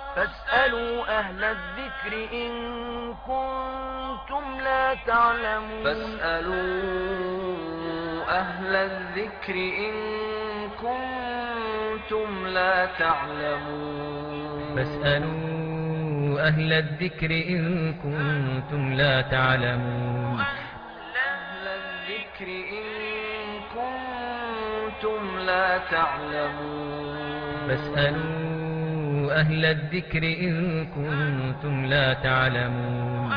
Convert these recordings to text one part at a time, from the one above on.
فاسألوا أهل الذكر إن كنتم لا تعلمون. فاسألوا أهل الذكر إن كنتم لا تعلمون. فاسألوا أهل الذكر إن كنتم لا تعلمون. أهل الذكر إن كنتم لا تعلمون. فاسألوا أهل الذكر إن كنتم لا تعلمون.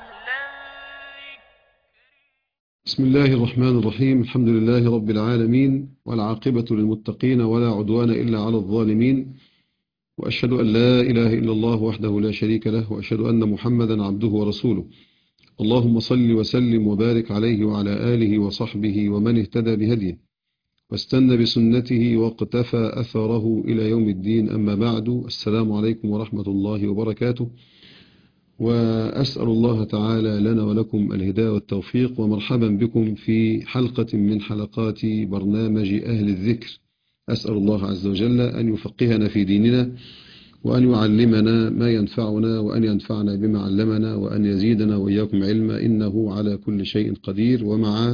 بسم الله الرحمن الرحيم. الحمد لله رب العالمين، والعاقبة للمتقين ولا عدوان إلا على الظالمين، وأشهد أن لا إله إلا الله وحده لا شريك له، وأشهد أن محمدا عبده ورسوله. اللهم صل وسلم وبارك عليه وعلى آله وصحبه ومن اهتدى بهديه واستنى بسنته واقتفى أثره إلى يوم الدين. أما بعد، السلام عليكم ورحمة الله وبركاته، وأسأل الله تعالى لنا ولكم الهداية والتوفيق، ومرحبا بكم في حلقة من حلقات برنامج أهل الذكر. أسأل الله عز وجل أن يفقهنا في ديننا، وأن يعلمنا ما ينفعنا، وأن ينفعنا بما علمنا، وأن يزيدنا وإياكم علما، إنه على كل شيء قدير. ومع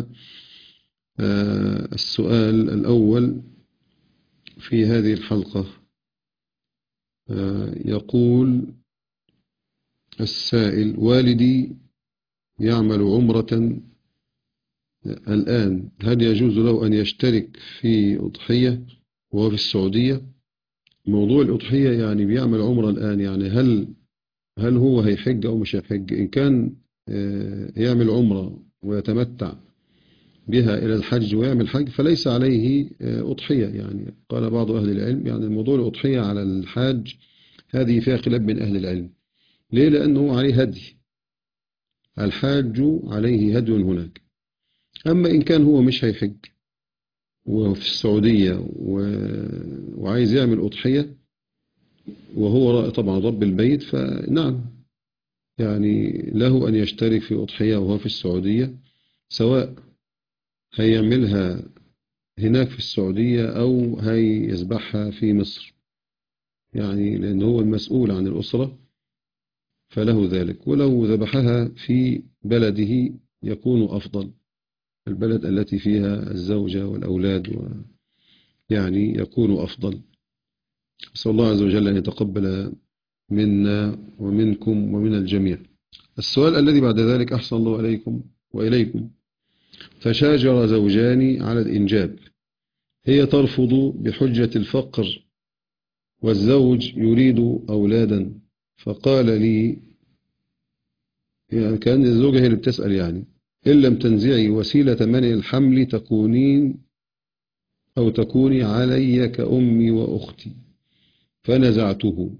السؤال الأول في هذه الحلقة، يقول السائل: والدي يعمل عمرة الآن، هل يجوز له أن يشترك في أضحية وهو في السعودية؟ موضوع الأضحية يعني بيعمل عمرة الآن، يعني هل هو هيحج أو مش هيحج؟ إن كان يعمل عمرة ويتمتع بها إلى الحج ويعمل حج فليس عليه أضحية. يعني قال بعض أهل العلم يعني موضوع الأضحية على الحاج هذه فيها خلاف بين أهل العلم. ليه؟ لأنه عليه هدي، الحاج عليه هدي هناك. أما إن كان هو مش هيحج وفي السعودية وعايز يعمل أضحية وهو طبعا رب البيت، فنعم يعني له أن يشترك في أضحية وهو في السعودية، سواء هيعملها هناك في السعودية أو هيذبحها في مصر، يعني لأن هو المسؤول عن الأسرة فله ذلك. ولو ذبحها في بلده يكون أفضل، البلد التي فيها الزوجة والأولاد، يعني يكون أفضل. أسأل الله عز وجل أن يتقبل منا ومنكم ومن الجميع. السؤال الذي بعد ذلك: أحسن الله عليكم وإليكم. تشاجر زوجان على الإنجاب، هي ترفض بحجة الفقر والزوج يريد أولادا، فقال لي، يعني كأن الزوجة هي اللي بتسأل، يعني إن لم تنزعي وسيلة منع الحمل تكوني علي كأمي وأختي. فنزعته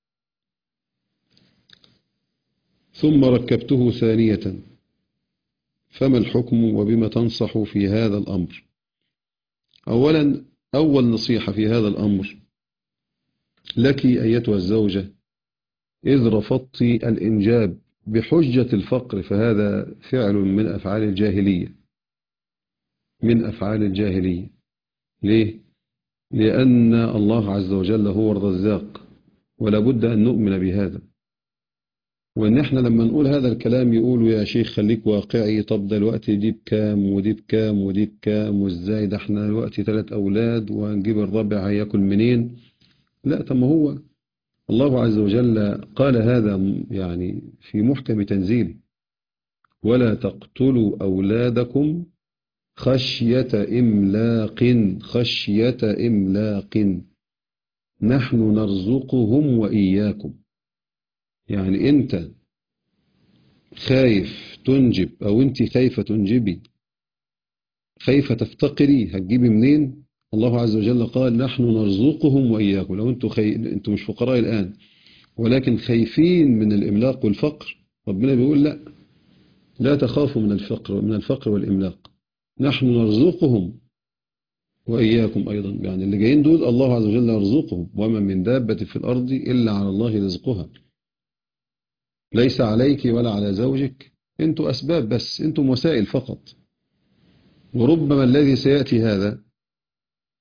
ثم ركبته ثانية، فما الحكم وبما تنصح في هذا الأمر؟ أولا، أول نصيحة في هذا الأمر لك أيتها الزوجة، إذ رفضت الإنجاب بحجة الفقر فهذا فعل من أفعال الجاهلية، من أفعال الجاهلية. ليه؟ لأن الله عز وجل هو الرزاق، ولا بد أن نؤمن بهذا. وإن إحنا لما نقول هذا الكلام يقولوا يا شيخ خليك واقعي، طب ده الوقت دي بكام ودي بكام ودي بكام، وإزاي ده إحنا الوقت 3 أولاد وهنجيب الرابع هياكل منين؟ لا، طب ما هو الله عز وجل قال هذا يعني في محكم تنزيله: ولا تقتلوا أولادكم خشية إملاق، خشية إملاق، نحن نرزقهم وإياكم. يعني أنت خايف تنجب أو أنت خايفة تنجبي، خايفة تفتقري، هتجيبي منين؟ الله عز وجل قال نحن نرزقهم وإياكم. لو أنتم مش فقراء الآن ولكن خايفين من الإملاق والفقر، ربنا بيقول لا تخافوا من الفقر والإملاق، نحن نرزقهم وإياكم أيضا. يعني اللي جايين دول الله عز وجل يرزقهم، وما من دابة في الأرض إلا على الله رزقها، ليس عليك ولا على زوجك، أنتم أسباب بس، أنتم وسائل فقط. وربما الذي سيأتي هذا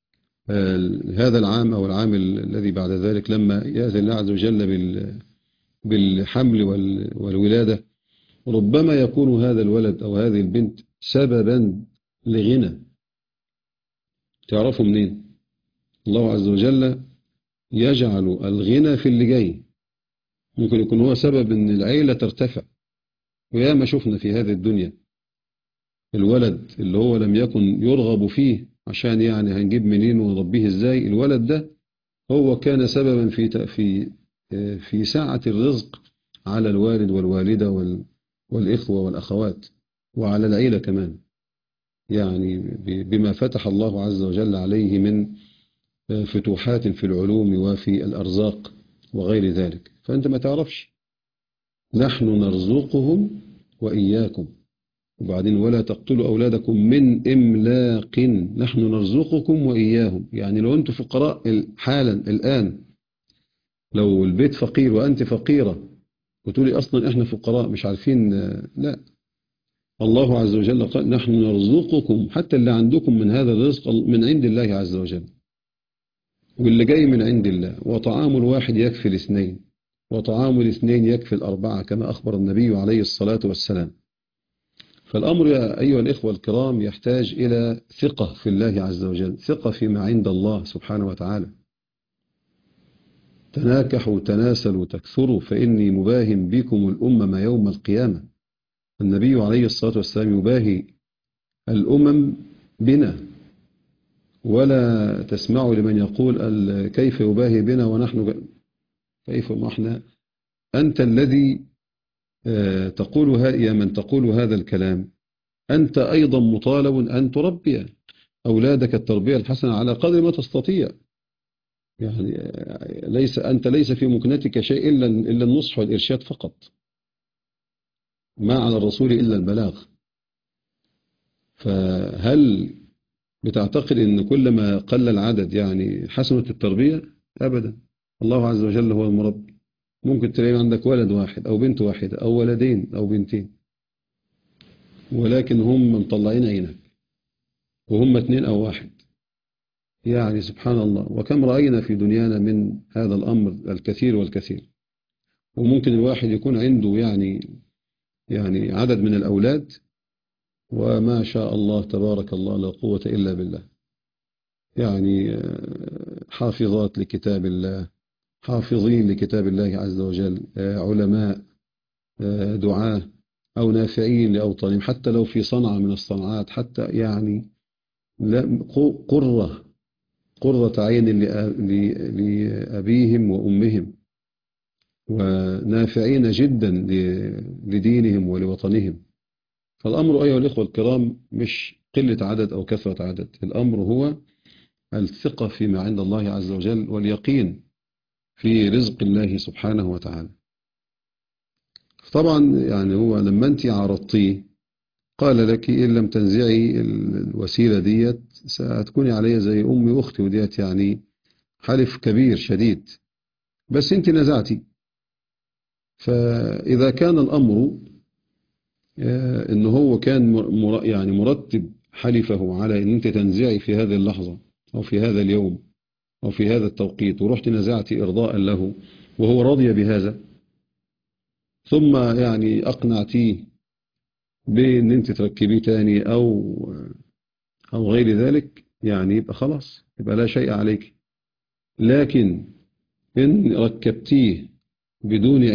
هذا العام أو العام الذي بعد ذلك لما يأذن الله عز وجل بالحمل والولادة، ربما يكون هذا الولد أو هذه البنت سببا لغنى. تعرفوا منين؟ الله عز وجل يجعل الغنى في اللي جاي، ممكن يكون هو سبب ان العيلة ترتفع. وياما شفنا في هذه الدنيا الولد اللي هو لم يكن يرغب فيه، عشان يعني هنجيب منين ونربيه ازاي، الولد ده هو كان سببا في سعة الرزق على الوالد والوالدة والإخوة والأخوات وعلى العيلة كمان، يعني بما فتح الله عز وجل عليه من فتوحات في العلوم وفي الأرزاق وغير ذلك. فأنت ما تعرفش، نحن نرزقهم وإياكم، وبعدين ولا تقتلوا أولادكم من إملاق، نحن نرزقكم وإياهم. يعني لو أنتم فقراء حالا الآن، لو البيت فقير وأنت فقيرة وتقولي أصلا إحنا فقراء مش عارفين، لا، الله عز وجل قال نحن نرزقكم، حتى اللي عندكم من هذا الرزق من عند الله عز وجل، واللي جاي من عند الله. وطعام الواحد يكفي الاثنين، وطعام الاثنين يكفي الأربعة، كما أخبر النبي عليه الصلاة والسلام. فالأمر يا أيها الإخوة الكرام يحتاج إلى ثقة في الله عز وجل، ثقة فيما عند الله سبحانه وتعالى. تناكحوا تناسلوا تكثروا فإني مباهم بكم الأمم يوم القيامة. النبي عليه الصلاة والسلام يباهي الأمم بنا، ولا تسمعوا لمن يقول كيف يباهي بنا ونحن كيف ما احنا. أنت الذي يا من تقول هذا الكلام، أنت أيضا مطالب أن تربي أولادك التربية الحسنة على قدر ما تستطيع. يعني أنت ليس في مكنتك شيء إلا النصح والإرشاد فقط، ما على الرسول إلا البلاغ. فهل بتعتقد أن كلما قل العدد يعني حسنة التربية؟ أبدا، الله عز وجل هو المربي. ممكن تلاقي عندك ولد واحد أو بنت واحدة أو ولدين أو بنتين، ولكن هم مطلعين عينك، وهم 2 أو 1. يعني سبحان الله، وكم رأينا في دنيانا من هذا الأمر الكثير والكثير. وممكن الواحد يكون عنده يعني عدد من الأولاد، وما شاء الله تبارك الله لا قوة إلا بالله، يعني حافظات لكتاب الله، حافظين لكتاب الله عز وجل، علماء، دعاة، أو نافعين لأوطانهم، حتى لو في صنعة من الصنعات، حتى يعني قرة عين لأبيهم وأمهم، ونافعين جدا لدينهم ولوطنهم. فالأمر أيها الإخوة الكرام مش قلة عدد أو كثرة عدد، الأمر هو الثقة فيما عند الله عز وجل، واليقين في رزق الله سبحانه وتعالى. طبعا يعني هو لما أنت عرضتيه قال لك إن لم تنزعي الوسيلة ديت ستكوني علي زي أمي وأختي، وديت يعني حلف كبير شديد، بس أنت نزعتي. فإذا كان الأمر إنه هو كان يعني مرتب حلفه على أن أنت تنزعي في هذه اللحظة أو في هذا اليوم أو في هذا التوقيت، ورحت نزعتي إرضاء له وهو راضي بهذا، ثم يعني أقنعتيه بأن أنت تركبيه تاني أو غير ذلك، يعني يبقى خلاص، يبقى لا شيء عليك. لكن إن ركبتيه بدون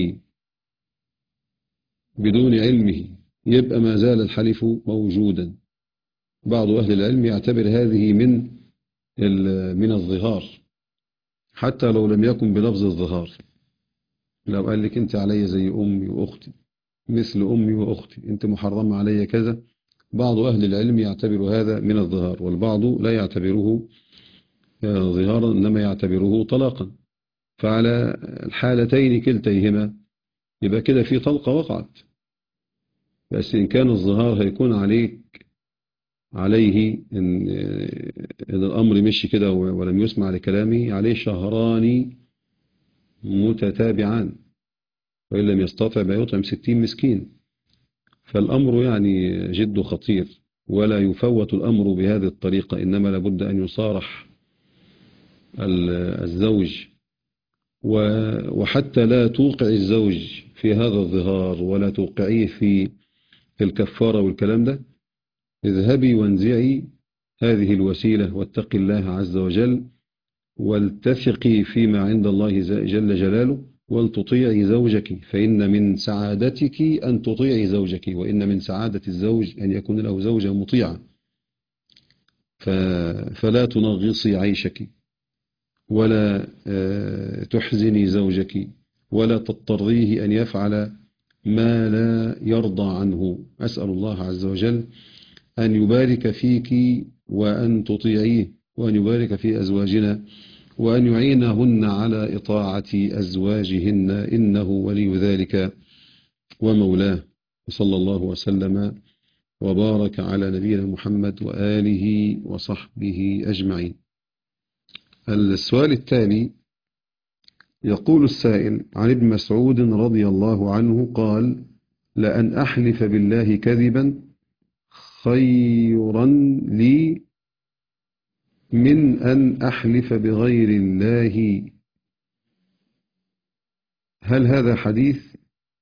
علمه يبقى ما زال الحلف موجودا. بعض أهل العلم يعتبر هذه من الظهار، حتى لو لم يكن بلفظ الظهار. لو قال لك أنت علي زي أمي وأختي، مثل أمي وأختي، أنت محرمة علي كذا، بعض أهل العلم يعتبر هذا من الظهار، والبعض لا يعتبره ظهارا إنما يعتبره طلاقا. فعلى الحالتين كلتيهما يبقى كده في طلقة وقعت. بس إن كان الظهار هيكون عليه إن الأمر مشي كده ولم يسمع لكلامه، عليه شهران متتابعان، وإن لم يستطع بيطعم 60 مسكين. فالأمر يعني جد خطير، ولا يفوت الأمر بهذه الطريقة، إنما لابد أن يصارح الزوج، وحتى لا توقع الزوج في هذا الظهار ولا توقعيه في الكفارة والكلام ده، اذهبي وانزعي هذه الوسيلة واتقي الله عز وجل، ولتثقي فيما عند الله جل جلاله، ولتطيعي زوجك، فإن من سعادتك أن تطيعي زوجك، وإن من سعادة الزوج أن يكون له زوجة مطيعة. فلا تنغصي عيشك، ولا تحزني زوجك، ولا تضطريه أن يفعل ما لا يرضى عنه. أسأل الله عز وجل أن يبارك فيك وأن تطيعيه، وأن يبارك في أزواجنا، وأن يعينهن على إطاعة أزواجهن، إنه ولي ذلك ومولاه. وصلى الله وسلم وبارك على نبينا محمد وآله وصحبه أجمعين. السؤال التالي يقول السائل: عن ابن مسعود رضي الله عنه قال: لأن أحلف بالله كذبا خيرا لي من أن أحلف بغير الله. هل هذا حديث؟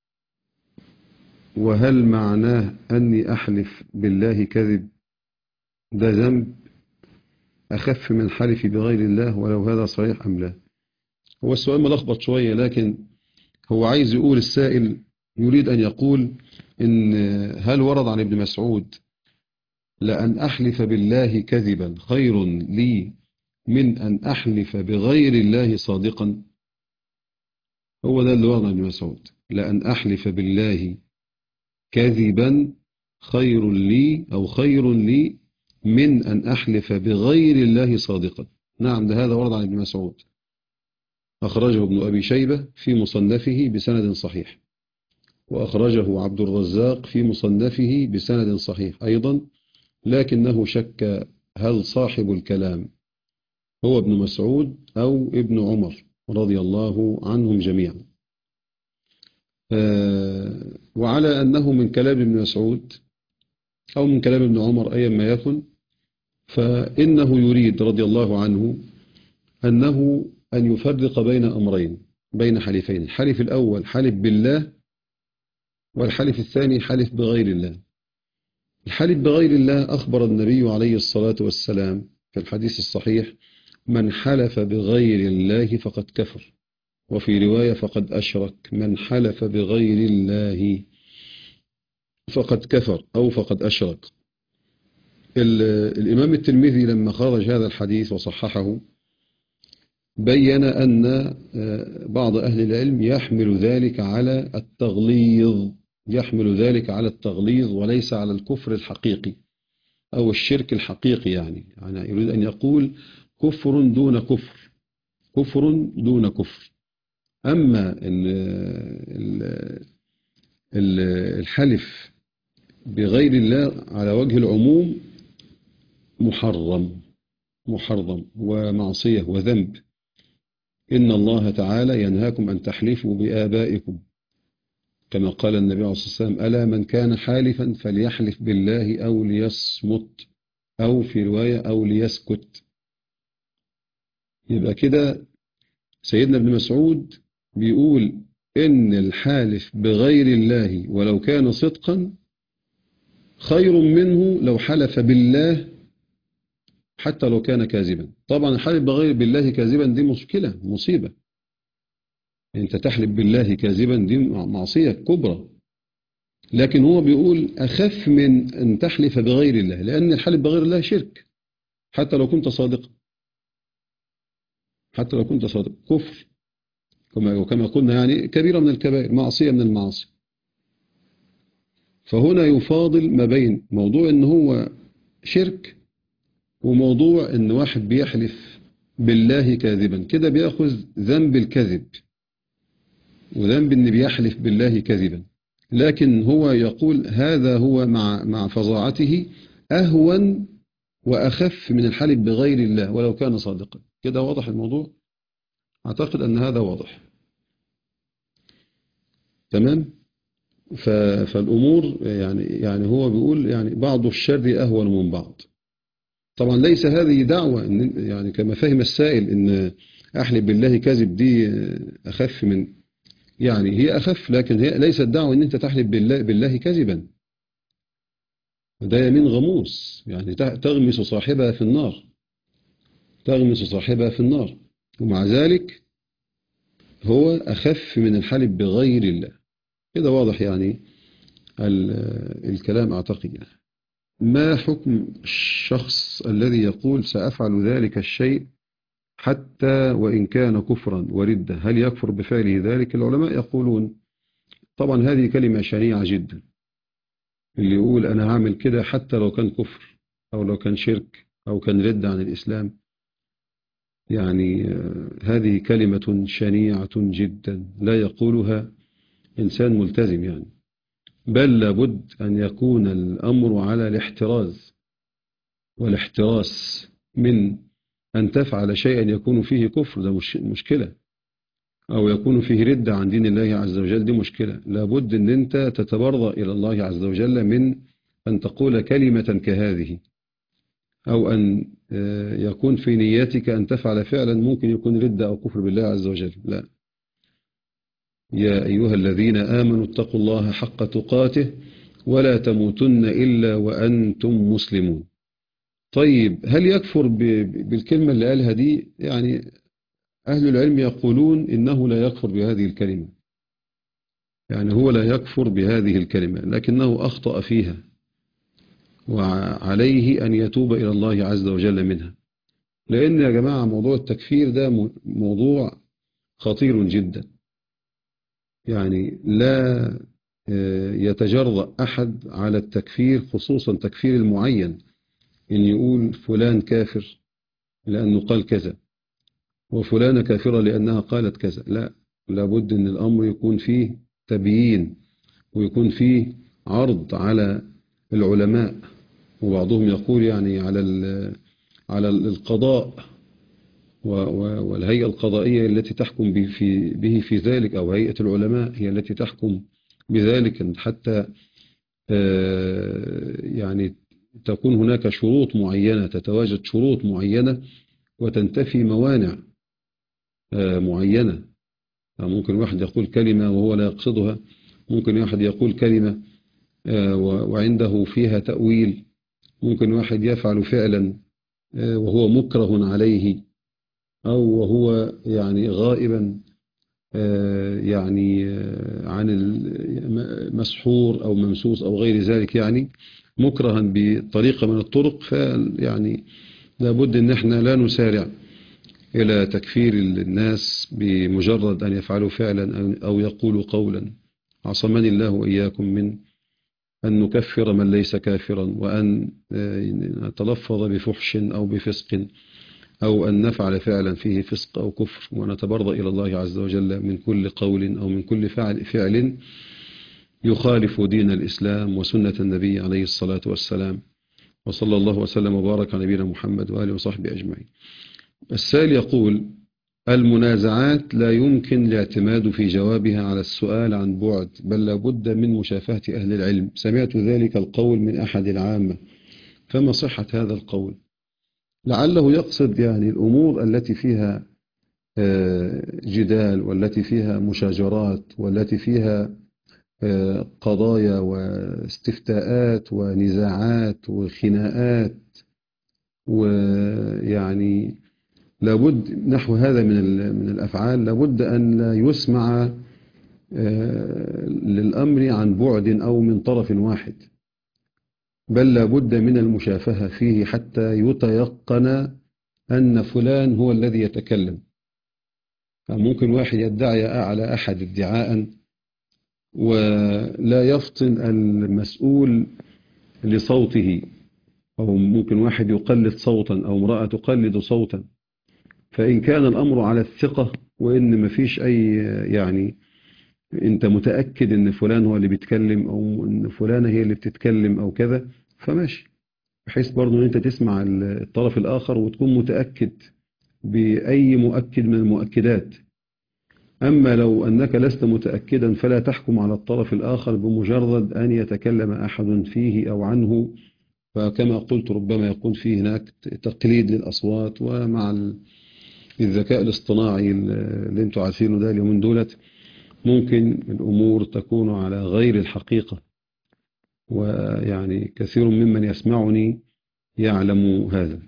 وهل معناه أني أحلف بالله كذب ده ذنب أخف من حلفي بغير الله، ولو هذا صحيح أم لا؟ هو السؤال ملخبط شوية، لكن هو عايز يقول، السائل يريد أن يقول إن هل ورد عن ابن مسعود لأن أحلف بالله كذبا خير لي من أن أحلف بغير الله صادقا؟ هو ده اللي ورد عن ابن مسعود، لأن أحلف بالله كذبا خير لي أو خير لي من أن أحلف بغير الله صادقا. نعم، ده هذا ورد عن ابن مسعود، أخرجه ابن أبي شيبة في مصنفه بسند صحيح، وأخرجه عبد الرزاق في مصنفه بسند صحيح أيضا، لكنه شك هل صاحب الكلام هو ابن مسعود أو ابن عمر رضي الله عنهم جميعا. وعلى أنه من كلام ابن مسعود أو من كلام ابن عمر أيا ما يكن، فإنه يريد رضي الله عنه أن يفرق بين أمرين، بين حلفين: الحلف الأول حلف بالله، والحلف الثاني حلف بغير الله. الحلف بغير الله أخبر النبي عليه الصلاة والسلام في الحديث الصحيح: من حلف بغير الله فقد كفر، وفي رواية فقد أشرك. من حلف بغير الله فقد كفر أو فقد أشرك. الإمام الترمذي لما خرج هذا الحديث وصححه بين أن بعض أهل العلم يحمل ذلك على التغليظ، وليس على الكفر الحقيقي أو الشرك الحقيقي. يعني يريد أن يقول كفر دون كفر، كفر دون كفر. أما الحلف بغير الله على وجه العموم محرم ومعصية وذنب. إن الله تعالى ينهاكم أن تحلفوا بآبائكم، كما قال النبي عليه الصلاة والسلام: ألا من كان حالفا فليحلف بالله أو ليصمت، أو في رواية أو ليسكت. يبقى كده سيدنا ابن مسعود بيقول إن الحالف بغير الله ولو كان صدقا خير منه لو حلف بالله حتى لو كان كاذبا. طبعا الحلف بغير بالله كاذبا دي مشكلة، مصيبة. انت تحلف بالله كاذبا دي معصية كبرى، لكن هو بيقول أخف من أن تحلف بغير الله، لأن الحلف بغير الله شرك حتى لو كنت صادقا، كفر، وكما قلنا يعني كبيرة من الكبائر، معصية من المعاصي. فهنا يفاضل ما بين موضوع ان هو شرك وموضوع ان واحد بيحلف بالله كاذبا، كده بياخذ ذنب الكذب وذنب ان بيحلف بالله كذبا. لكن هو يقول هذا هو مع فظاعته أهون وأخف من الحلف بغير الله ولو كان صادقا. كده واضح الموضوع؟ أعتقد أن هذا واضح. تمام؟ فالأمور يعني هو بيقول يعني بعض الشر أهون من بعض. طبعا ليس هذه دعوة إن يعني كما فهم السائل إن أحلف بالله كذب دي أخف من، يعني هي أخف، لكن هي ليست دعوة إن أنت تحلف بالله كذبا. ده يمين غموس، يعني تغمس صاحبها في النار، تغمس صاحبها في النار. ومع ذلك هو أخف من الحلف بغير الله. كده واضح يعني الكلام أعتقد. يعني ما حكم الشخص الذي يقول سأفعل ذلك الشيء حتى وإن كان كفرا وردة، هل يكفر بفعله ذلك؟ العلماء يقولون طبعا هذه كلمة شنيعة جدا، اللي يقول أنا هعمل كده حتى لو كان كفر أو لو كان شرك أو كان ردة عن الإسلام، يعني هذه كلمة شنيعة جدا لا يقولها إنسان ملتزم يعني. بل لابد أن يكون الأمر على الاحتراز والاحتراس من أن تفعل شيئا يكون فيه كفر، ده مشكلة، أو يكون فيه ردة عن دين الله عز وجل، دي مشكلة. لابد أن أنت تتبرأ إلى الله عز وجل من أن تقول كلمة كهذه، أو أن يكون في نيتك أن تفعل فعلا ممكن يكون ردة أو كفر بالله عز وجل. لا، يا أيها الذين آمنوا اتقوا الله حق تقاته ولا تموتن إلا وأنتم مسلمون. طيب هل يكفر بالكلمة اللي قالها دي؟ يعني أهل العلم يقولون إنه لا يكفر بهذه الكلمة، يعني هو لا يكفر بهذه الكلمة لكنه أخطأ فيها، وعليه أن يتوب إلى الله عز وجل منها. لأن يا جماعة موضوع التكفير ده موضوع خطير جدا، يعني لا يتجرأ أحد على التكفير، خصوصا تكفير المعين، إن يقول فلان كافر لأنه قال كذا وفلانة كافرة لأنها قالت كذا. لا، لابد أن الأمر يكون فيه تبيين ويكون فيه عرض على العلماء، وبعضهم يقول يعني على القضاء والهيئة القضائية التي تحكم به في ذلك، أو هيئة العلماء هي التي تحكم بذلك، حتى يعني تكون هناك شروط معينة، تتواجد شروط معينة وتنتفي موانع معينة. ممكن واحد يقول كلمة وهو لا يقصدها، ممكن واحد يقول كلمة وعنده فيها تأويل، ممكن واحد يفعل فعلا وهو مكره عليه، أو وهو يعني غائبا يعني عن مسحور أو ممسوس أو غير ذلك، يعني مكرها بطريقة من الطرق. فيعني لابد أن احنا لا نسارع إلى تكفير الناس بمجرد أن يفعلوا فعلا أو يقولوا قولا. عصمني الله وإياكم من أن نكفر من ليس كافرا، وأن نتلفظ بفحش أو بفسق، أو أن نفعل فعلا فيه فسق أو كفر، ونتبرأ إلى الله عز وجل من كل قول أو من كل فعل يخالف دين الإسلام وسنة النبي عليه الصلاة والسلام. وصلى الله وسلم وبارك على نبينا محمد وآله وصحبه أجمعين. السائل يقول: المنازعات لا يمكن الاعتماد في جوابها على السؤال عن بعد، بل لابد من مشافهة أهل العلم. سمعت ذلك القول من أحد العامة، فما صحة هذا القول؟ لعله يقصد يعني الأمور التي فيها جدال، والتي فيها مشاجرات، والتي فيها قضايا واستفتاءات ونزاعات وخناءات، ويعني لابد نحو هذا من الأفعال، لابد أن لا يسمع للأمر عن بعد أو من طرف واحد، بل لابد من المشافهة فيه حتى يتيقن أن فلان هو الذي يتكلم. فممكن واحد يدعي على أحد ادعاء ولا يفطن المسؤول لصوته، أو ممكن واحد يقلد صوتا أو امرأة تقلد صوتا. فإن كان الأمر على الثقة، وإن مفيش أي يعني أنت متأكد أن فلان هو اللي بيتكلم، أو أن فلانة هي اللي بتتكلم أو كذا، فماشي، بحيث برضو أن أنت تسمع الطرف الآخر وتكون متأكد بأي مؤكد من المؤكدات. أما لو أنك لست متأكدا فلا تحكم على الطرف الآخر بمجرد أن يتكلم أحد فيه أو عنه فكما قلت ربما يكون فيه هناك تقليد للأصوات، ومع الذكاء الاصطناعي اللي انتوا عارفينه ده اليومين دولت ممكن الأمور تكون على غير الحقيقة، ويعني كثير ممن يسمعني يعلم هذا.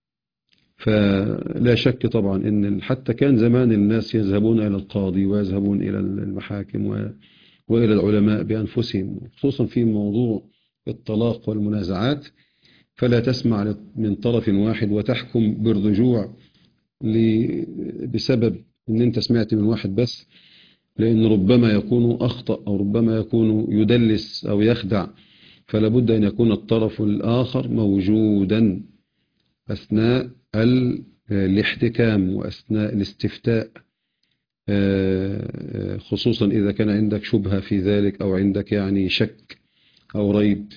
فلا شك طبعا ان حتى كان زمان الناس يذهبون إلى القاضي ويذهبون إلى المحاكم وإلى العلماء بأنفسهم، خصوصا في موضوع الطلاق والمنازعات، فلا تسمع من طرف واحد وتحكم بالرجوع بسبب ان انت سمعت من واحد بس، لأن ربما يكون أخطأ أو ربما يكون يدلس أو يخدع، فلا بد أن يكون الطرف الآخر موجودا أثناء الاحتكام وأثناء الاستفتاء، خصوصا إذا كان عندك شبهة في ذلك أو عندك يعني شك أو ريب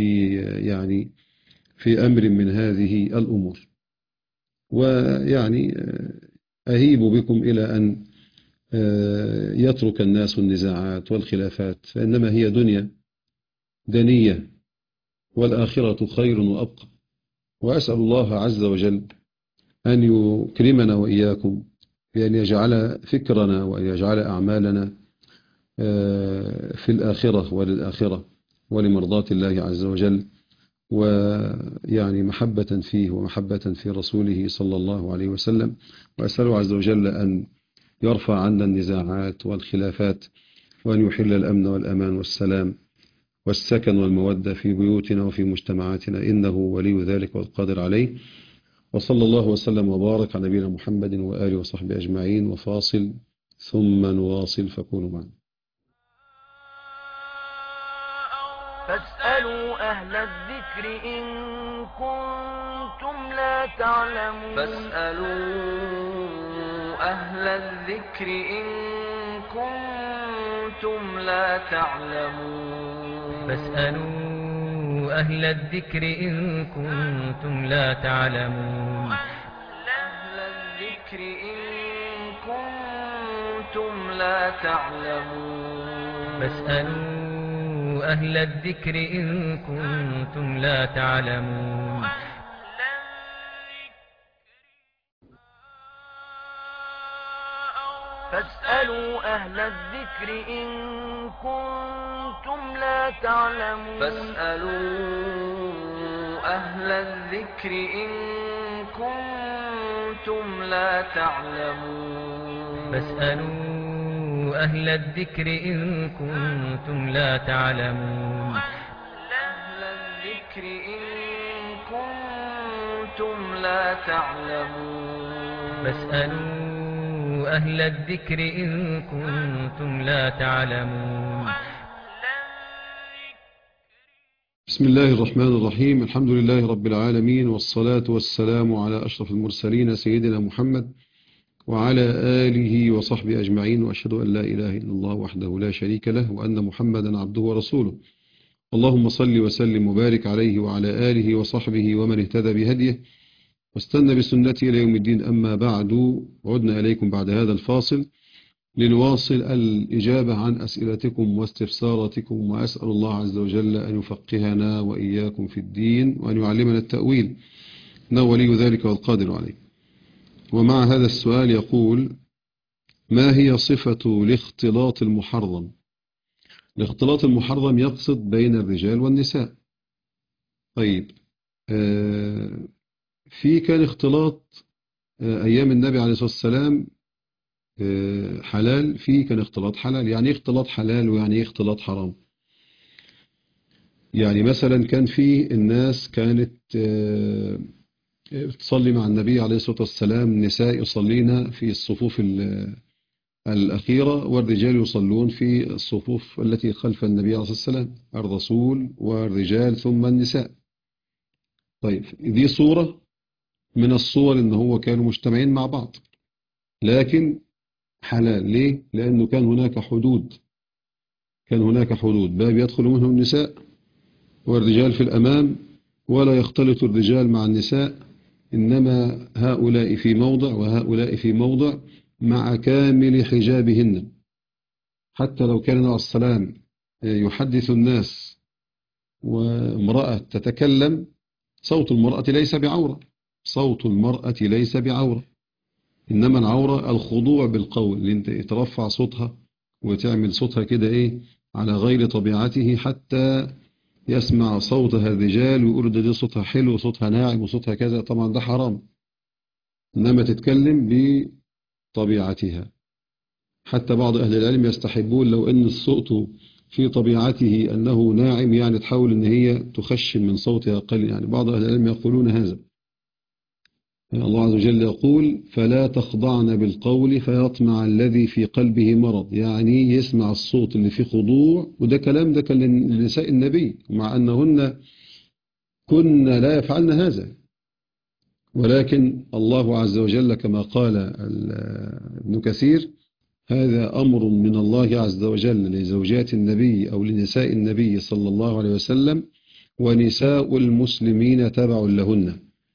في أمر من هذه الأمور. ويعني أهيب بكم إلى أن يترك الناس النزاعات والخلافات، فإنما هي دنيا دنية والآخرة خير وأبقى. وأسأل الله عز وجل أن يكرمنا وإياكم بأن يجعل فكرنا وأن يجعل أعمالنا في الآخرة وللآخرة ولمرضاة الله عز وجل، ويعني محبة فيه ومحبة في رسوله صلى الله عليه وسلم. وأسأله عز وجل أن يرفع عنا النزاعات والخلافات، وأن يحل الأمن والأمان والسلام والسكن والمودة في بيوتنا وفي مجتمعاتنا، إنه ولي ذلك والقادر عليه. وصلى الله وسلم وبارك على نبينا محمد وآله وصحبه أجمعين. وفاصل ثم نواصل، فكونوا معنا. فاسألوا أهل الذكر إن كنتم لا تعلمون. فاسألوا أهل الذكر إن كنتم لا تعلمون. فاسألوا أهل الذكر إن كنتم لا تعلمون. أهل الذكر إن كنتم لا تعلمون. فاسألوا أهل الذكر إن كنتم لا تعلمون. فاسألوا أهل الذكر إن كنتم لا تعلمون. فاسألوا أهل الذكر إن كنتم لا تعلمون. فاسألوا أهل الذكر إن كنتم لا تعلمون. أهل الذكر إن كنتم لا تعلمون. فاسألوا أهل الذكر إن كنتم لا تعلمون. بسم الله الرحمن الرحيم. الحمد لله رب العالمين، والصلاة والسلام على أشرف المرسلين سيدنا محمد وعلى آله وصحبه أجمعين، وأشهد أن لا إله إلا الله وحده لا شريك له، وأن محمدا عبده ورسوله. اللهم صل وسلم وبارك عليه وعلى آله وصحبه ومن اهتدى بهديه واستنى بسنته إلى يوم الدين. أما بعد، عدنا إليكم بعد هذا الفاصل لنواصل الإجابة عن أسئلتكم واستفساراتكم، وأسأل الله عز وجل أن يفقهنا وإياكم في الدين وأن يعلمنا التأويل، إنه ولي ذلك والقادر عليه. ومع هذا السؤال يقول: ما هي صفة الاختلاط المحرم؟ الاختلاط المحرم يقصد بين الرجال والنساء. طيب، كان اختلاط أيام النبي عليه الصلاة والسلام حلال، كان اختلاط حلال. يعني ايه اختلاط حلال ويعني ايه اختلاط حرام؟ يعني مثلا كان في الناس كانت تصلي مع النبي عليه الصلاة والسلام، نساء يصلين في الصفوف الأخيرة، والرجال يصلون في الصفوف التي خلف النبي عليه الصلاة والسلام، الرسول والرجال ثم النساء. طيب، دي صورة من الصور ان هو كانوا مجتمعين مع بعض، لكن حلال. ليه؟ لأنه كان هناك حدود، باب يدخل منه النساء والرجال في الأمام، ولا يختلط الرجال مع النساء، إنما هؤلاء في موضع وهؤلاء في موضع مع كامل حجابهن. حتى لو كان عليه السلام يحدث الناس وامرأة تتكلم صوت المرأة ليس بعورة، صوت المرأة ليس بعورة، إنما العورة الخضوع بالقول، اللي انت ترفع صوتها وتعمل صوتها كده ايه على غير طبيعته حتى يسمع صوتها الرجال ويقول ده دي صوتها حلو وصوتها ناعم وصوتها كذا، طبعا ده حرام. إنما تتكلم بطبيعتها. حتى بعض أهل العلم يستحبون لو أن الصوت في طبيعته أنه ناعم، يعني تحاول أن هي تخشن من صوتها قليلا، يعني بعض أهل العلم يقولون هذا. الله عز وجل يقول فلا تخضعن بالقول فيطمع الذي في قلبه مرض، يعني يسمع الصوت اللي فيه خضوع، وده كلام ده كان لنساء النبي مع أنهن كن لا يفعلن هذا، ولكن الله عز وجل كما قال ابن كثير هذا أمر من الله عز وجل لزوجات النبي أو لنساء النبي صلى الله عليه وسلم، ونساء المسلمين تبع لهن،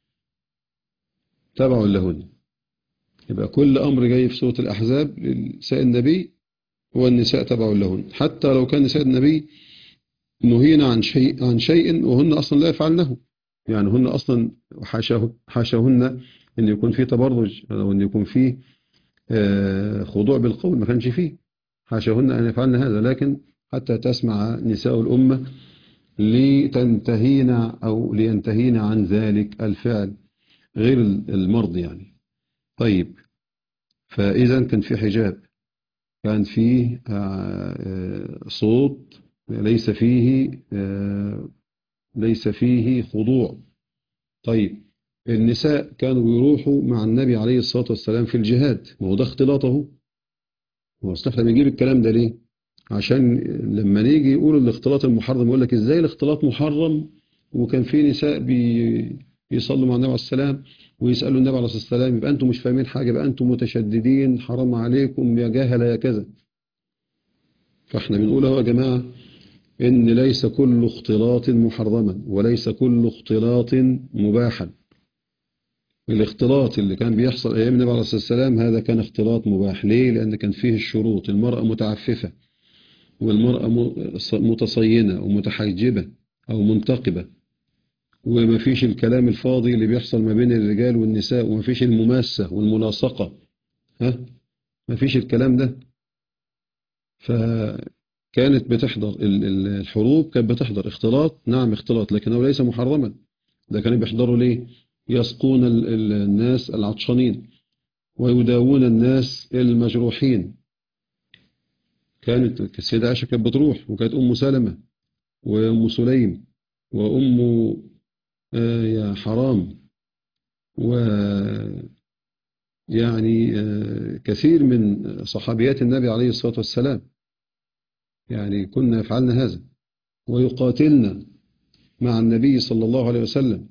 تبع لهن. يبقى كل أمر جاي في سورة الأحزاب لنساء النبي والنساء تبع لهن، حتى لو كان نساء النبي نهينا عن شيء وهن أصلا لا يفعلنه، يعني هن أصلا حاشاهن أن يكون فيه تبرج أو أن يكون فيه خضوع بالقول، ما كانش فيه، حاشاهن أن يفعلن هذا، لكن حتى تسمع نساء الأمة لتنتهينا أو لينتهينا عن ذلك الفعل غير المرضي يعني. طيب، فإذا كان في حجاب، كان فيه صوت ليس فيه خضوع. طيب، النساء كانوا بيروحوا مع النبي عليه الصلاة والسلام في الجهاد، وهو ده اختلاطه. هو اصلا بيجيب الكلام ده ليه؟ عشان لما نيجي يقولوا الاختلاط المحرم يقول لك ازاي الاختلاط محرم وكان في نساء بيصلوا مع النبي عليه السلام ويسألوا النبي عليه السلام، يبقى انتم مش فاهمين حاجة، يبقى انتم متشددين، حرام عليكم يا جاهل يا كذا. فاحنا بنقول اهو يا جماعة ان ليس كل اختلاط محرما وليس كل اختلاط مباحا. الاختلاط اللي كان بيحصل ايام النبي عليه الصلاة والسلام هذا كان اختلاط مباح. ليه؟ لان كان فيه الشروط، المرأة متعففة والمرأة متصينة ومتحجبة أو منتقبة، وما فيش الكلام الفاضي اللي بيحصل ما بين الرجال والنساء، وما فيش المماسة والملاصقة، ما فيش الكلام ده. فكانت بتحضر الحروب، كانت بتحضر اختلاط، نعم اختلاط، لكنه ليس محرما. ده كانوا بيحضروا ليه؟ يسقون الناس العطشانين ويداوون الناس المجروحين. كانت السيدة عائشة كانت بتروح، وكانت أم سلمة وأم سليم وأم يا حرام، ويعني كثير من صحابيات النبي عليه الصلاة والسلام يعني كنا يفعلنا هذا ويقاتلنا مع النبي صلى الله عليه وسلم.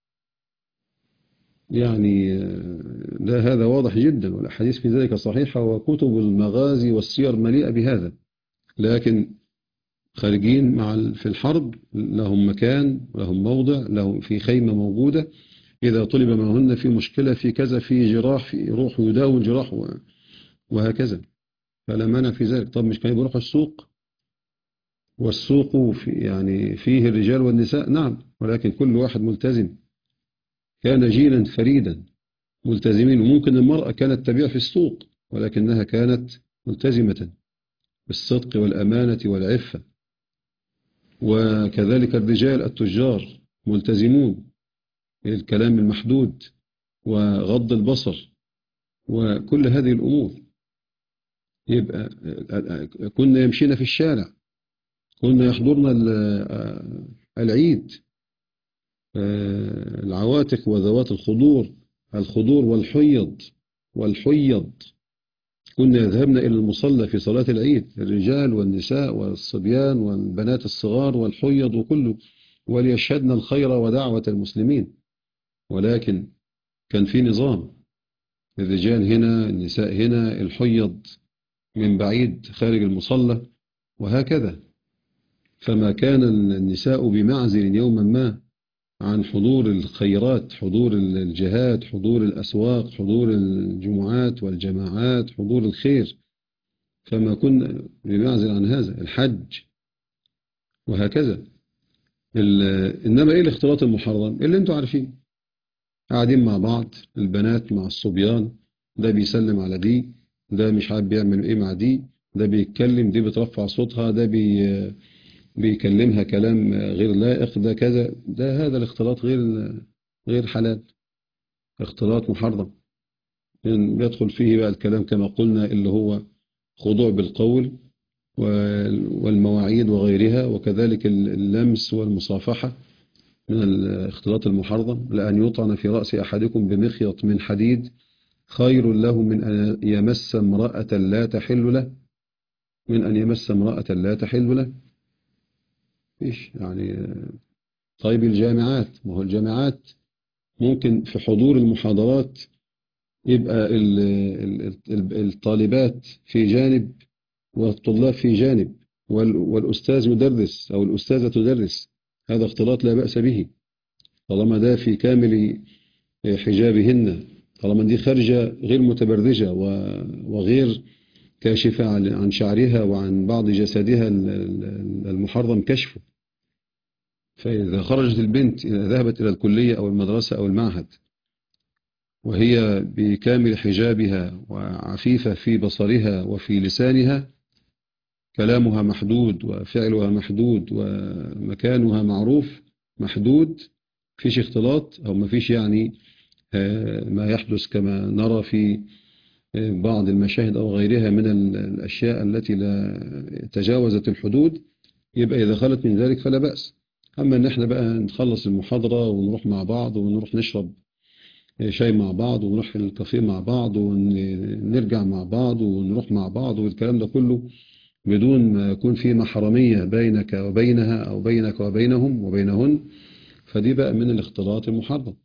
يعني لا، هذا واضح جدا، والأحاديث في ذلك صحيحة، وكتب المغازي والسير مليئة بهذا. لكن خارجين في الحرب لهم مكان، لهم موضع، لهم في خيمة موجودة، إذا طلب معهن في مشكلة في كذا، في جراح، في روح يداوي الجراح وهكذا، فلا مانع في ذلك. طب مش كانوا بيروحوا السوق؟ والسوق يعني فيه الرجال والنساء، نعم، ولكن كل واحد ملتزم، كان جيلا فريدا ملتزمين. وممكن المرأة كانت تبيع في السوق ولكنها كانت ملتزمة بالصدق والأمانة والعفة، وكذلك الرجال التجار ملتزمون الكلام المحدود وغض البصر وكل هذه الأمور. يبقى كنا يمشينا في الشارع، كنا يحضرنا العيد، العواتق وذوات الخضور والحيض كنا يذهبن إلى المصلى في صلاة العيد، الرجال والنساء والصبيان والبنات الصغار والحيض وكله، وليشهدن الخير ودعوة المسلمين. ولكن كان في نظام، الرجال هنا، النساء هنا، الحيض من بعيد خارج المصلى وهكذا. فما كان النساء بمعزل يوما ما عن حضور الخيرات، حضور الجهاد، حضور الأسواق، حضور الجمعات والجماعات، حضور الخير، فما كنا بمعزل عن هذا، الحج وهكذا. إنما إيه الاختلاط المحرم اللي أنتوا عارفين؟ قاعدين مع بعض البنات مع الصبيان، ده بيسلم على دي، ده مش عارف بيعمل إيه مع دي، ده بيتكلم، دي بترفع صوتها، ده بيكلمها كلام غير لائق، ده كذا، ده هذا الاختلاط غير حلال، اختلاط محرم. يدخل فيه بقى الكلام كما قلنا اللي هو خضوع بالقول والمواعيد وغيرها، وكذلك اللمس والمصافحة من الاختلاط المحرم. لأن يطعن في رأس أحدكم بمخيط من حديد خير له من أن يمس امرأة لا تحل له، من أن يمس امرأة لا تحل له. إيش يعني؟ طيب الجامعات، ما هو الجامعات ممكن في حضور المحاضرات يبقى الطالبات في جانب والطلاب في جانب، والأستاذ يدرس أو الأستاذة تدرس، هذا اختلاط لا بأس به طالما ده في كامل حجابهن، طالما دي خارجة غير متبرجة وغير كاشفة عن شعرها وعن بعض جسدها المحرم كشفه. فإذا خرجت البنت، إذا ذهبت إلى الكلية أو المدرسة أو المعهد وهي بكامل حجابها وعفيفة في بصرها وفي لسانها، كلامها محدود وفعلها محدود ومكانها معروف محدود، فيش اختلاط أو ما فيش يعني ما يحدث كما نرى في بعض المشاهد أو غيرها من الأشياء التي لا تجاوزت الحدود، يبقى إذا خلت من ذلك فلا بأس. أما أن احنا بقى نخلص المحاضرة ونروح مع بعض ونروح نشرب شاي مع بعض ونروح الكافيه مع بعض ونرجع مع بعض ونروح مع بعض والكلام ده كله بدون ما يكون في محرمية بينك وبينها أو بينك وبينهم وبينهن، فدي بقى من الاختلاط المحرم.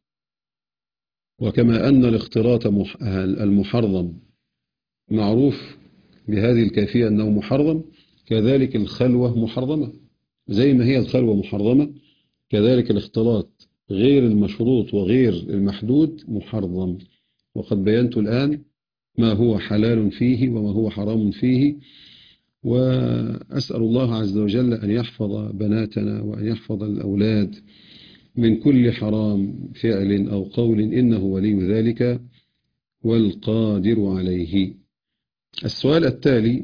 وكما أن الاختلاط المحرم معروف بهذه الكيفية أنه محرم، كذلك الخلوة محرمة. زي ما هي الخلوة محرمة، كذلك الاختلاط غير المشروط وغير المحدود محرم. وقد بينت الآن ما هو حلال فيه وما هو حرام فيه، وأسأل الله عز وجل أن يحفظ بناتنا وأن يحفظ الأولاد من كل حرام فعل أو قول، إنه ولي ذلك والقادر عليه. السؤال التالي: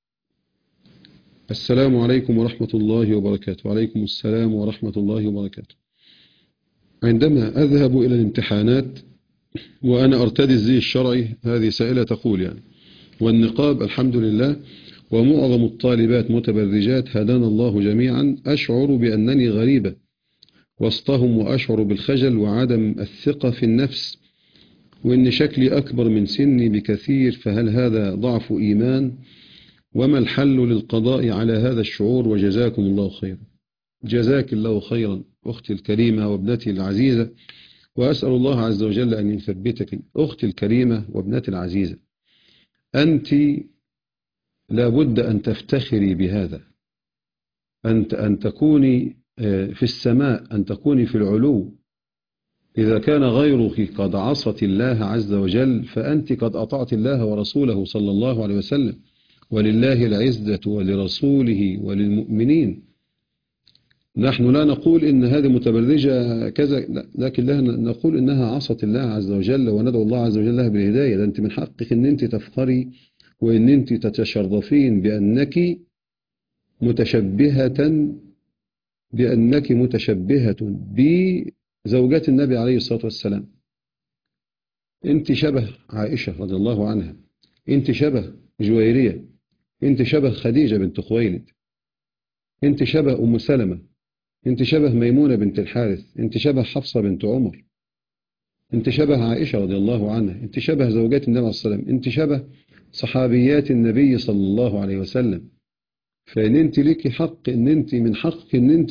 السلام عليكم ورحمة الله وبركاته. وعليكم السلام ورحمة الله وبركاته. عندما أذهب إلى الامتحانات وأنا أرتدي الزي الشرعي، هذه سائلة تقول يعني، والنقاب الحمد لله، ومعظم الطالبات متبرجات هدانا الله جميعا، أشعر بأنني غريبة وسطهم، وأشعر بالخجل وعدم الثقة في النفس، وإن شكلي أكبر من سني بكثير، فهل هذا ضعف إيمان؟ وما الحل للقضاء على هذا الشعور؟ وجزاكم الله خيرا. جزاك الله خيرا أختي الكريمة وابنتي العزيزة، وأسأل الله عز وجل أن يثبتك. أختي الكريمة وابنتي العزيزة، أنت لابد أن تفتخري بهذا، أن تكوني في السماء، أن تكوني في العلو. إذا كان غيرك قد عصت الله عز وجل، فأنت قد أطعت الله ورسوله صلى الله عليه وسلم، ولله العزة ولرسوله وللمؤمنين. نحن لا نقول إن هذه متبرجة كذا، لكن نقول إنها عصت الله عز وجل، وندعو الله عز وجل لها بالهداية. ده أنت من حقك أن أنت تفخري وأن أنت تتشرفين بأنك متشبهة بزوجات النبي عليه الصلاة والسلام. أنت شبه عائشة رضي الله عنها، أنت شبه جويرية، أنت شبه خديجة بنت خويلد، أنت شبه أم سلمة، أنت شبه ميمونة بنت الحارث، أنت شبه حفصة بنت عمر، أنت شبه عائشة رضي الله عنها، أنت شبه زوجات النبي عليه الصلاة والسلام، أنت شبه صحابيات النبي صلى الله عليه وسلم. فإن أنت لك حق، إن أنت من حقك إن أنت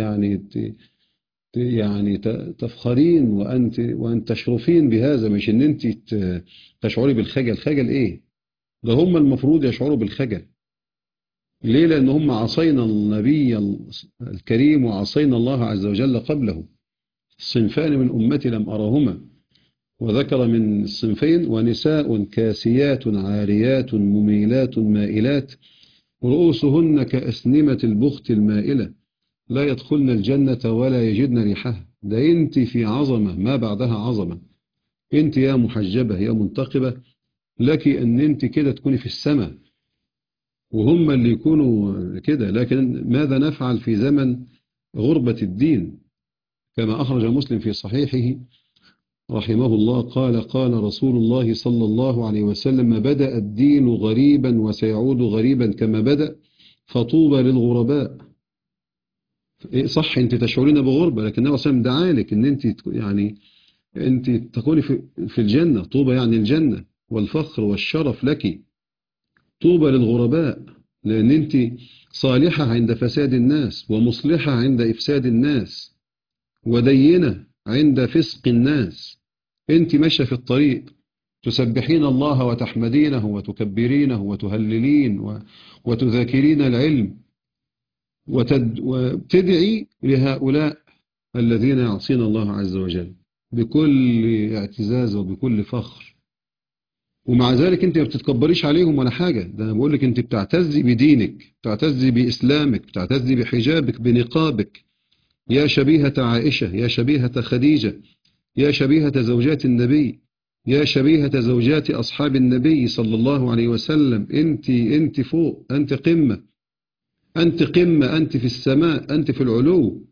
يعني تفخرين وأن تشرفين بهذا، مش إن أنت تشعري بالخجل. خجل إيه؟ ده هم المفروض يشعروا بالخجل. ليه؟ لأن هم عصينا النبي الكريم وعصينا الله عز وجل قبله. صنفان من أمتي لم أرهما، وذكر من الصنفين: ونساء كاسيات عاريات مميلات مائلات رؤوسهن كأسنمة البخت المائلة لا يدخلن الجنة ولا يجدن ريحها. ده انت في عظمة ما بعدها عظمة. انت يا محجبة يا منتقبة لك ان انت كده تكوني في السماء وهم اللي يكونوا كده. لكن ماذا نفعل في زمن غربة الدين؟ كما أخرج مسلم في صحيحه رحمه الله قال قال رسول الله صلى الله عليه وسلم: بدأ الدين غريبا وسيعود غريبا كما بدأ، فطوبى للغرباء. صح انت تشعرين بغربة، لكن النبي صلى الله عليه وسلم دعالك ان انت يعني انت تكوني في الجنة. طوبى يعني الجنة والفخر والشرف لك. طوبى للغرباء، لان انت صالحة عند فساد الناس، ومصلحة عند إفساد الناس، ودينة عند فسق الناس. انت ماشية في الطريق تسبحين الله وتحمدينه وتكبرينه وتهللين وتذاكرين العلم وتدعي لهؤلاء الذين يعصين الله عز وجل بكل اعتزاز وبكل فخر، ومع ذلك انت ما بتتكبريش عليهم ولا حاجة. ده انا بقول لك انت بتعتزي بدينك، بتعتزي بإسلامك، بتعتزي بحجابك بنقابك. يا شبيهة عائشة، يا شبيهة خديجة، يا شبيهة زوجات النبي، يا شبيهة زوجات أصحاب النبي صلى الله عليه وسلم. أنت فوق، أنت قمة، أنت قمة، أنت في السماء، أنت في العلو.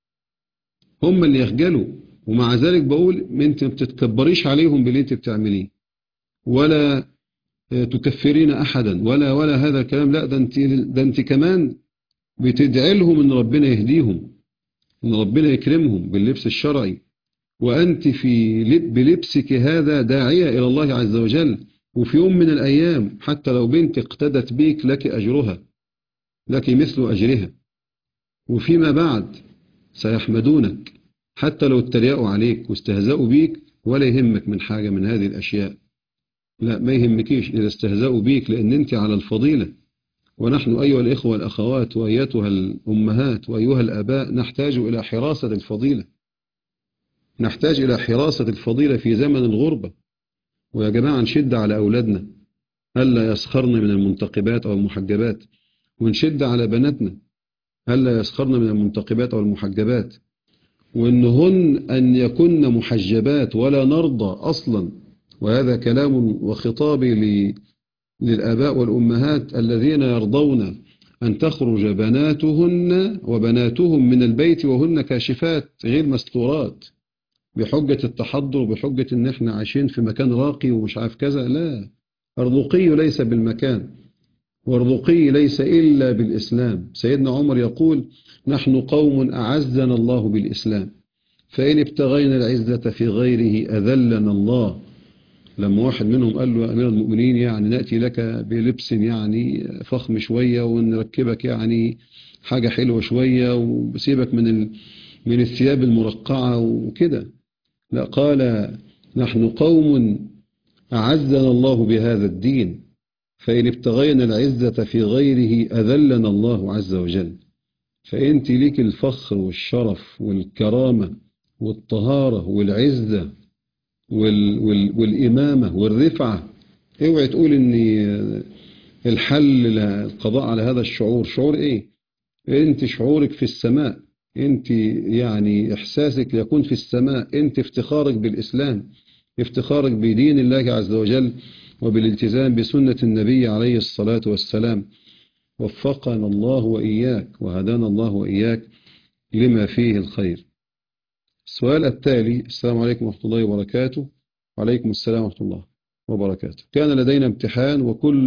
هم اللي يخجلوا، ومع ذلك بقول أنت ما بتتكبريش عليهم باللي أنت بتعمليه، ولا تكفرين أحدا ولا هذا الكلام. لا، ده أنت كمان بتدعي لهم أن ربنا يهديهم، أن ربنا يكرمهم باللبس الشرعي، وأنت بلبسك هذا داعية إلى الله عز وجل. وفي يوم من الأيام حتى لو بنت اقتدت بيك لك أجرها، لك مثل أجرها، وفيما بعد سيحمدونك حتى لو اتريقوا عليك واستهزأوا بيك، ولا يهمك من حاجة من هذه الأشياء. لا، ما يهمكيش إذا استهزأوا بيك، لأن أنت على الفضيلة. ونحن أيها الإخوة والأخوات وأيتها الأمهات وأيها الآباء نحتاج إلى حراسة الفضيلة، نحتاج إلى حراسة الفضيلة في زمن الغربة. ويا جماعة نشد على أولادنا ألا يسخرن من المنتقبات أو المحجبات، ونشد على بناتنا ألا يسخرن من المنتقبات أو المحجبات، وإنهن أن يكن محجبات ولا نرضى أصلا. وهذا كلام وخطابي للآباء والأمهات الذين يرضون أن تخرج بناتهن وبناتهم من البيت وهن كاشفات غير مستورات بحجة التحضر وبحجة ان احنا عايشين في مكان راقي ومش عارف كذا. لا، الرقي ليس بالمكان، والرقي ليس إلا بالإسلام. سيدنا عمر يقول: نحن قوم أعزنا الله بالإسلام، فإن ابتغينا العزة في غيره أذلنا الله. لما واحد منهم قال له: يا أمير المؤمنين، يعني نأتي لك بلبس يعني فخم شوية، ونركبك يعني حاجة حلوة شوية، وسيبك من الثياب المرقعة وكده. لا، قال: نحن قوم أعزنا الله بهذا الدين، فإن ابتغينا العزة في غيره أذلنا الله عز وجل. فأنت ليك الفخر والشرف والكرامة والطهارة والعزة والإمامة والرفعة. اوعي تقول ان الحل القضاء على هذا الشعور. شعور ايه؟ انت شعورك في السماء، انت يعني احساسك يكون في السماء. انت افتخارك بالإسلام، افتخارك بدين الله عز وجل وبالالتزام بسنة النبي عليه الصلاة والسلام. وفقنا الله وإياك وهدانا الله وإياك لما فيه الخير. السؤال التالي: السلام عليكم ورحمة الله وبركاته. وعليكم السلام ورحمة الله وبركاته. كان لدينا امتحان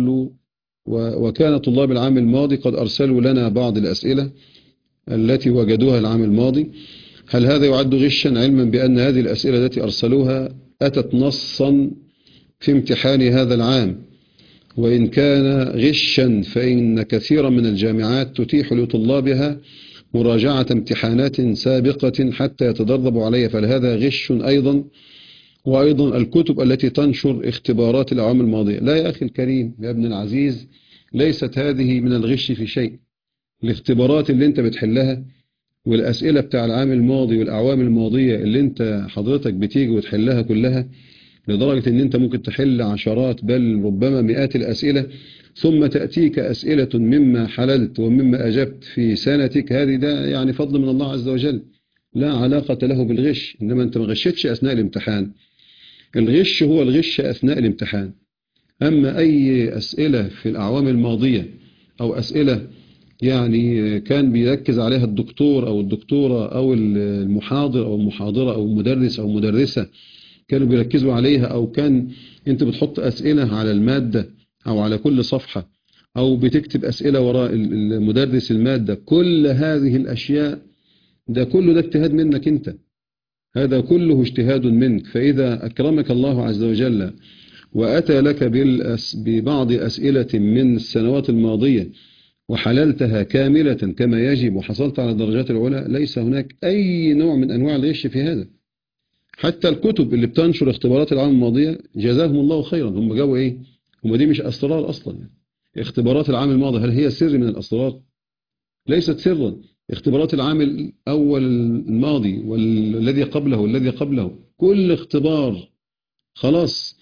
وكان طلاب العام الماضي قد أرسلوا لنا بعض الأسئلة التي وجدوها العام الماضي. هل هذا يعد غشا، علما بأن هذه الأسئلة التي أرسلوها أتت نصا في امتحان هذا العام؟ وإن كان غشا فإن كثيرا من الجامعات تتيح لطلابها مراجعة امتحانات سابقة حتى يتدربوا عليها، فهذا غش أيضا؟ وأيضا الكتب التي تنشر اختبارات الأعوام الماضية. لا يا أخي الكريم يا ابن العزيز، ليست هذه من الغش في شيء. الاختبارات اللي انت بتحلها والأسئلة بتاع العام الماضي والأعوام الماضية اللي انت حضرتك بتيجي وتحلها كلها، لدرجة ان انت ممكن تحل عشرات بل ربما مئات الأسئلة ثم تأتيك أسئلة مما حللت ومما أجبت في سنتك هذه، ده يعني فضل من الله عز وجل، لا علاقة له بالغش. إنما أنت ما غشتش أثناء الامتحان، الغش هو الغش أثناء الامتحان. أما أي أسئلة في الأعوام الماضية أو أسئلة يعني كان بيركز عليها الدكتور أو الدكتورة أو المحاضر أو المحاضرة أو المدرس أو المدرسة كانوا بيركزوا عليها، أو كان أنت بتحط أسئلة على المادة أو على كل صفحة، أو بتكتب أسئلة وراء المدرس المادة، كل هذه الأشياء ده كله ده اجتهاد منك أنت، هذا كله اجتهاد منك. فإذا أكرمك الله عز وجل وأتى لك ببعض أسئلة من السنوات الماضية وحللتها كاملة كما يجب وحصلت على الدرجات العلى، ليس هناك أي نوع من أنواع الغش في هذا. حتى الكتب اللي بتنشر اختبارات العام الماضية جزاهم الله خيرا، هم جابوا إيه؟ هم دي مش أسرار أصلا يعني. اختبارات العام الماضي هل هي سر من الأسرار؟ ليست سرا. اختبارات العام الأول الماضي والذي قبله والذي قبله، كل اختبار خلاص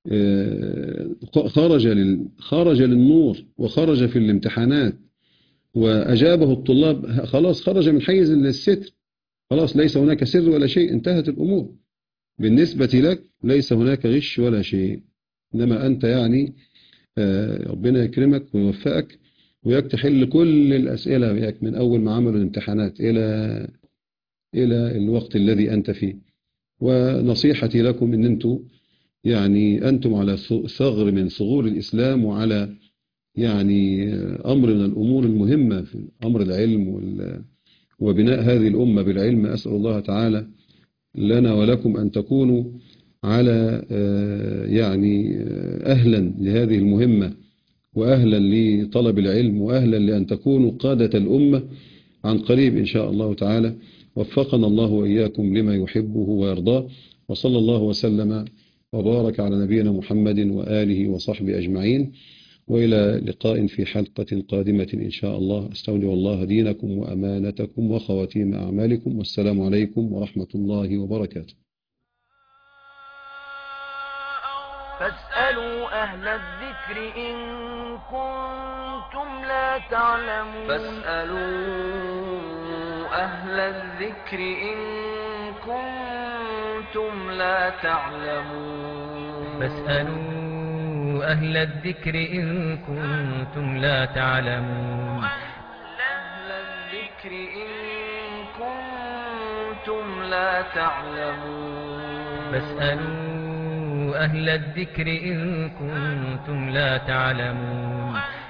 خرج للنور وخرج في الامتحانات وأجابه الطلاب، خلاص خرج من حيز الستر، خلاص ليس هناك سر ولا شيء، انتهت الأمور بالنسبة لك، ليس هناك غش ولا شيء. إنما أنت يعني ربنا يكرمك ويوفقك وياك تحل كل الأسئلة وياك من أول ما عملوا الامتحانات إلى الوقت الذي أنت فيه. ونصيحتي لكم إن أنتم على ثغر من ثغور الإسلام، وعلى يعني أمر من الأمور المهمة في أمر العلم وبناء هذه الأمة بالعلم. أسأل الله تعالى لنا ولكم أن تكونوا على أهلا لهذه المهمة، وأهلا لطلب العلم، وأهلا لأن تكونوا قادة الأمة عن قريب إن شاء الله تعالى. وفقنا الله وإياكم لما يحبه ويرضاه، وصلى الله وسلم وبارك على نبينا محمد وآله وصحبه أجمعين، وإلى لقاء في حلقة قادمة إن شاء الله. أستودع الله دينكم وأمانتكم وخواتيم أعمالكم، والسلام عليكم ورحمة الله وبركاته. فاسألوا أهل الذكر إن كنتم لا تعلمون. فاسألوا أهل الذكر إن كنتم لا تعلمون. فاسألوا أهل الذكر إن كنتم لا تعلمون. أهل الذكر إن كنتم لا تعلمون. فاسألوا أهل الذكر إن كنتم لا تعلمون.